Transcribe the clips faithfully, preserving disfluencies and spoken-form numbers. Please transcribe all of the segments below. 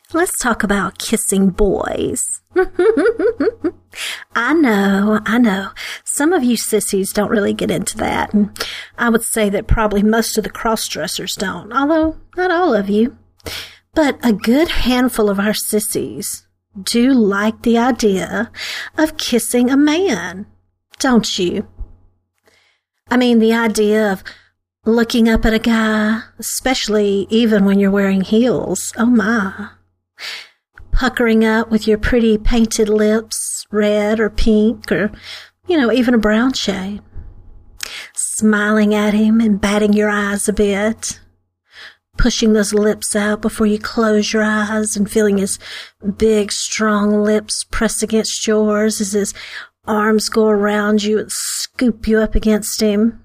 Let's talk about kissing boys. I know, I know. Some of you sissies don't really get into that, and I would say that probably most of the cross-dressers don't, although not all of you. But a good handful of our sissies do like the idea of kissing a man, don't you? I mean, the idea of looking up at a guy, especially even when you're wearing heels, oh my. Puckering up with your pretty painted lips, red or pink or, you know, even a brown shade. Smiling at him and batting your eyes a bit. Pushing those lips out before you close your eyes and feeling his big, strong lips press against yours as his arms go around you and scoop you up against him.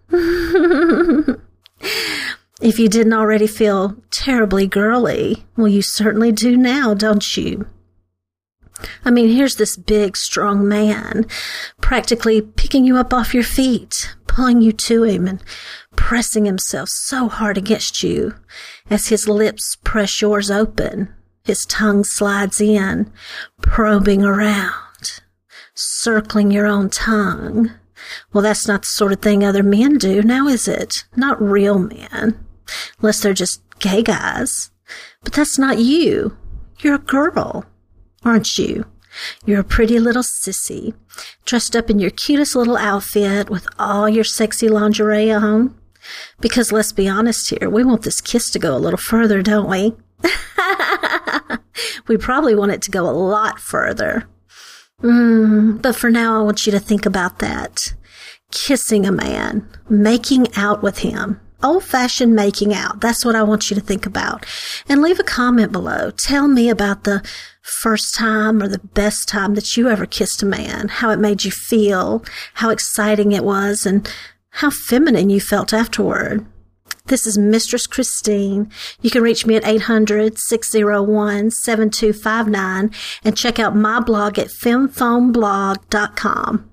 If you didn't already feel terribly girly, well, you certainly do now, don't you? I mean, here's this big, strong man practically picking you up off your feet, pulling you to him and pressing himself so hard against you as his lips press yours open. His tongue slides in, probing around, circling your own tongue. Well, that's not the sort of thing other men do, now is it? Not real men. Unless they're just gay guys. But that's not you. You're a girl, aren't you? You're a pretty little sissy, dressed up in your cutest little outfit with all your sexy lingerie on. Because let's be honest here, we want this kiss to go a little further, don't we? We probably want it to go a lot further. Mm, but for now, I want you to think about that. Kissing a man, making out with him. Old-fashioned making out. That's what I want you to think about. And leave a comment below. Tell me about the first time or the best time that you ever kissed a man, how it made you feel, how exciting it was, and how feminine you felt afterward. This is Mistress Christine. You can reach me at eight hundred, six oh one, seven two five nine and check out my blog at femfoamblog dot com.